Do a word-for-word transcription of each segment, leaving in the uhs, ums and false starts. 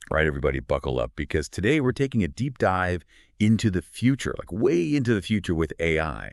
Right, everybody, buckle up, because today we're taking a deep dive into the future, like way into the future with A I.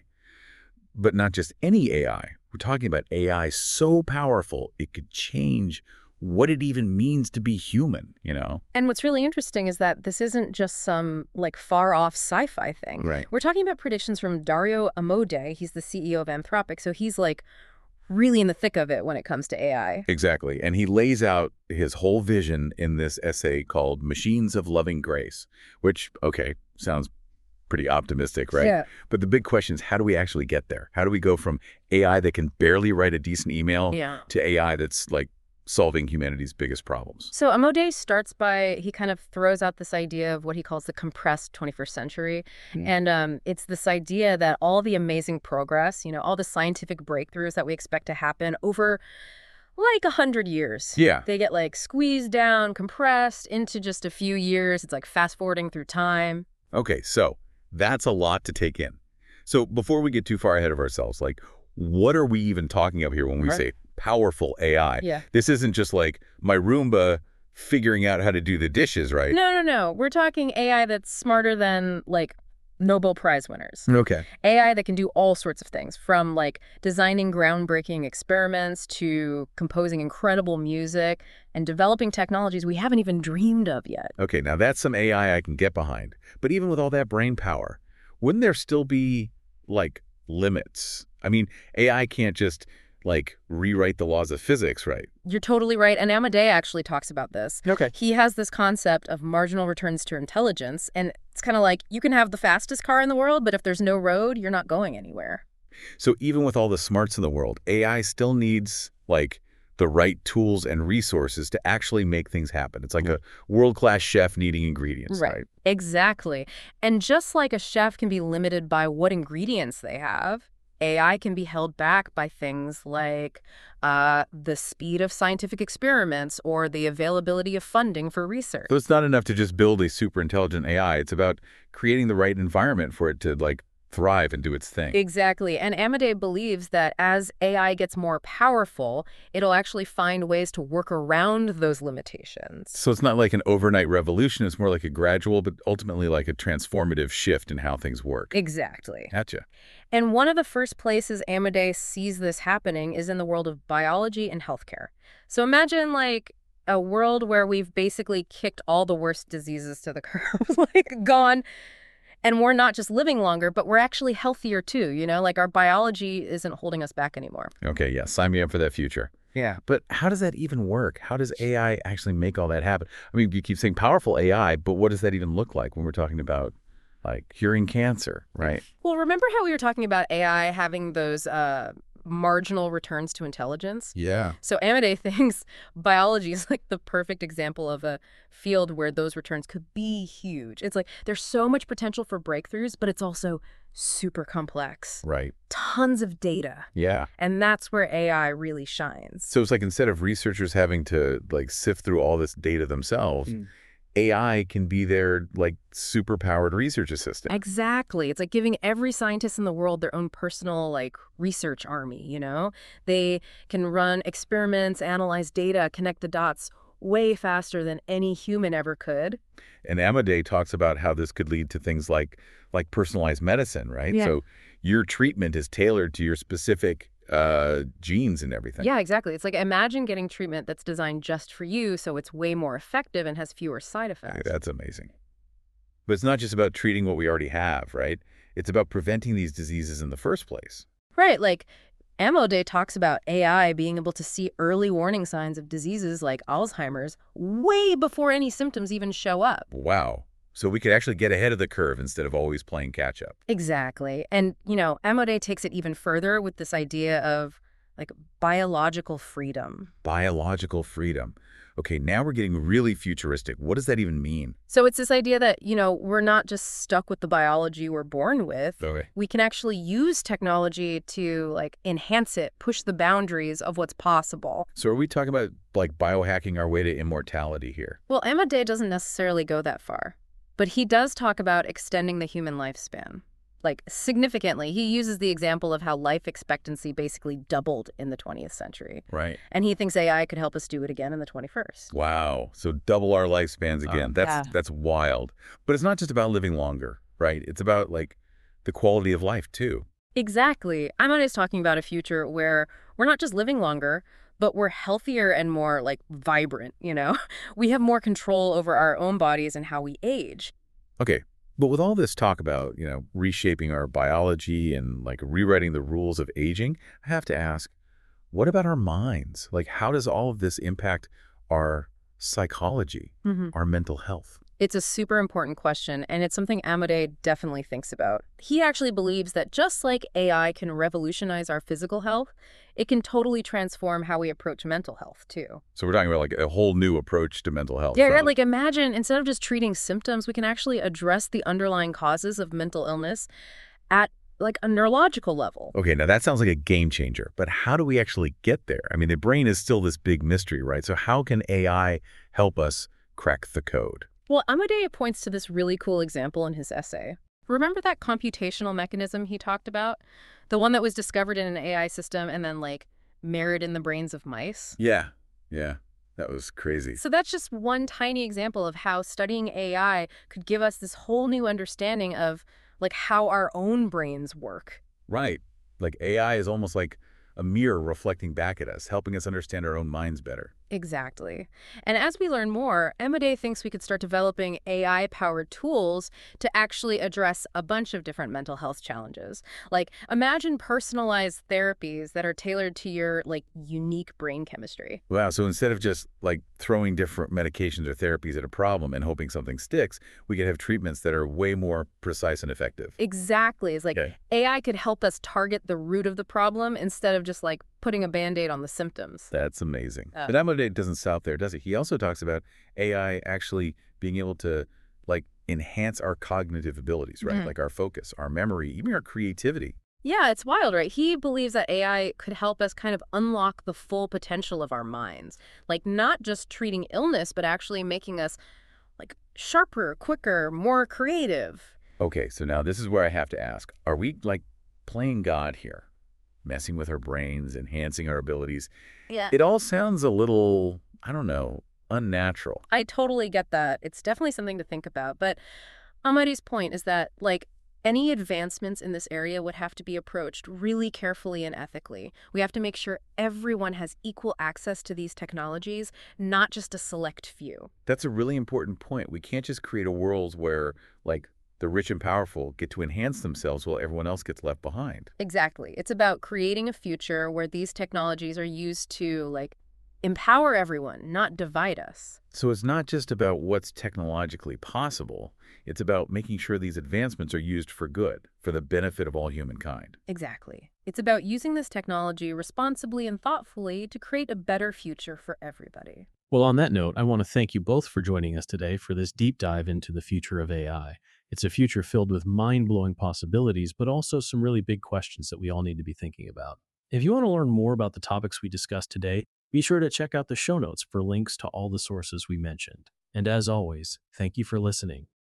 But not just any A I. We're talking about A I so powerful it could change what it even means to be human, you know? And what's really interesting is that this isn't just some, like, far-off sci-fi thing. Right. We're talking about predictions from Dario Amodei. He's the C E O of Anthropic, so he's, like, really in the thick of it when it comes to A I. Exactly. And he lays out his whole vision in this essay called Machines of Loving Grace, which, okay, sounds pretty optimistic, right? Yeah. But the big question is, how do we actually get there? How do we go from A I that can barely write a decent email Yeah. to A I that's, like, solving humanity's biggest problems? So Amodei starts by, he kind of throws out this idea of what he calls the compressed twenty-first century. Hmm. And um, it's this idea that all the amazing progress, you know, all the scientific breakthroughs that we expect to happen over like a hundred years. Yeah. They get like squeezed down, compressed into just a few years. It's like fast forwarding through time. Okay, so that's a lot to take in. So before we get too far ahead of ourselves, like, what are we even talking about here when we Right. say powerful A I? Yeah. This isn't just like my Roomba figuring out how to do the dishes, right? No, no, no. We're talking A I that's smarter than like Nobel Prize winners. Okay. A I that can do all sorts of things, from like designing groundbreaking experiments to composing incredible music and developing technologies we haven't even dreamed of yet. Okay, now that's some A I I can get behind. But even with all that brain power, wouldn't there still be, like, limits? I mean, A I can't just, like, rewrite the laws of physics, right? You're totally right. And Amodei actually talks about this. Okay. He has this concept of marginal returns to intelligence. And it's kind of like you can have the fastest car in the world, but if there's no road, you're not going anywhere. So even with all the smarts in the world, A I still needs, like, the right tools and resources to actually make things happen. It's like a world-class chef needing ingredients, right? Exactly. And just like a chef can be limited by what ingredients they have, A I can be held back by things like uh, the speed of scientific experiments or the availability of funding for research. So it's not enough to just build a super intelligent A I. It's about creating the right environment for it to, like, thrive and do its thing. Exactly. And Amodei believes that as A I gets more powerful, it'll actually find ways to work around those limitations. So it's not like an overnight revolution. It's more like a gradual, but ultimately like a transformative shift in how things work. Exactly. Gotcha. And one of the first places Amodei sees this happening is in the world of biology and healthcare. So imagine, like, a world where we've basically kicked all the worst diseases to the curb, like gone. And we're not just living longer, but we're actually healthier too, you know? Like our biology isn't holding us back anymore. Okay, yeah, sign me up for that future. Yeah, but how does that even work? How does A I actually make all that happen? I mean, you keep saying powerful A I, but what does that even look like when we're talking about, like, curing cancer, right? Well, remember how we were talking about A I having those uh, marginal returns to intelligence? Yeah. So Amodei thinks biology is like the perfect example of a field where those returns could be huge. It's like there's so much potential for breakthroughs, but it's also super complex. Right. Tons of data. Yeah. And that's where A I really shines. So it's like instead of researchers having to, like, sift through all this data themselves, Mm. A I can be their, like, super-powered research assistant. Exactly. It's like giving every scientist in the world their own personal, like, research army, you know? They can run experiments, analyze data, connect the dots way faster than any human ever could. And Amodei talks about how this could lead to things like like personalized medicine, right? Yeah. So your treatment is tailored to your specific uh, genes and everything. Yeah, exactly. It's like imagine getting treatment that's designed just for you so it's way more effective and has fewer side effects. That's amazing. But it's not just about treating what we already have, right? It's about preventing these diseases in the first place. Right, like Amodei talks about A I being able to see early warning signs of diseases like Alzheimer's way before any symptoms even show up. Wow. So we could actually get ahead of the curve instead of always playing catch up. Exactly. And, you know, Amodei takes it even further with this idea of, like, biological freedom. Biological freedom. Okay, now we're getting really futuristic. What does that even mean? So it's this idea that, you know, we're not just stuck with the biology we're born with. Okay. We can actually use technology to, like, enhance it, push the boundaries of what's possible. So are we talking about, like, biohacking our way to immortality here? Well, Amodei doesn't necessarily go that far, but he does talk about extending the human lifespan. like significantly. He uses the example of how life expectancy basically doubled in the twentieth century. Right. And he thinks A I could help us do it again in the twenty-first. Wow. So double our lifespans again. Wow. That's Yeah. that's wild. But it's not just about living longer, right? It's about like the quality of life too. Exactly. Amade's talking about a future where we're not just living longer, but we're healthier and more like vibrant, you know? We have more control over our own bodies and how we age. Okay. But with all this talk about, you know, reshaping our biology and like rewriting the rules of aging, I have to ask, what about our minds? Like, how does all of this impact our psychology, Mhm. our mental health? It's a super important question, and it's something Amade definitely thinks about. He actually believes that just like A I can revolutionize our physical health, it can totally transform how we approach mental health, too. So we're talking about like a whole new approach to mental health. Yeah, huh? right. Like imagine instead of just treating symptoms, we can actually address the underlying causes of mental illness at like a neurological level. Okay, now that sounds like a game changer, but how do we actually get there? I mean, the brain is still this big mystery, right? So how can A I help us crack the code? Well, Amadea points to this really cool example in his essay. Remember that computational mechanism he talked about? The one that was discovered in an A I system and then, like, mirrored in the brains of mice? Yeah, yeah, that was crazy. So that's just one tiny example of how studying A I could give us this whole new understanding of, like, how our own brains work. Right. Like A I is almost like a mirror reflecting back at us, helping us understand our own minds better. Exactly. And as we learn more, Amade thinks we could start developing A I-powered tools to actually address a bunch of different mental health challenges. Like, imagine personalized therapies that are tailored to your, like, unique brain chemistry. Wow, so instead of just like throwing different medications or therapies at a problem and hoping something sticks, we could have treatments that are way more precise and effective. Exactly. It's like Okay. A I could help us target the root of the problem instead of just, like, putting a Band-Aid on the symptoms. That's amazing. Oh. But Amade doesn't stop there, does he? He also talks about A I actually being able to like enhance our cognitive abilities, right? Mhm. Like our focus, our memory, even our creativity. Yeah, it's wild, right? He believes that A I could help us kind of unlock the full potential of our minds. Like, not just treating illness, but actually making us, like, sharper, quicker, more creative. Okay, so now this is where I have to ask, are we like playing God here? Messing with our brains, enhancing our abilities? Yeah. It all sounds a little, I don't know, unnatural. I totally get that. It's definitely something to think about. But Amari's point is that, like, any advancements in this area would have to be approached really carefully and ethically. We have to make sure everyone has equal access to these technologies, not just a select few. That's a really important point. We can't just create a world where like the rich and powerful get to enhance themselves while everyone else gets left behind. Exactly. It's about creating a future where these technologies are used to, like, empower everyone, not divide us. So it's not just about what's technologically possible. It's about making sure these advancements are used for good, for the benefit of all humankind. Exactly. It's about using this technology responsibly and thoughtfully to create a better future for everybody. Well, on that note, I want to thank you both for joining us today for this deep dive into the future of A I. It's a future filled with mind-blowing possibilities, but also some really big questions that we all need to be thinking about. If you want to learn more about the topics we discussed today, be sure to check out the show notes for links to all the sources we mentioned. And as always, thank you for listening.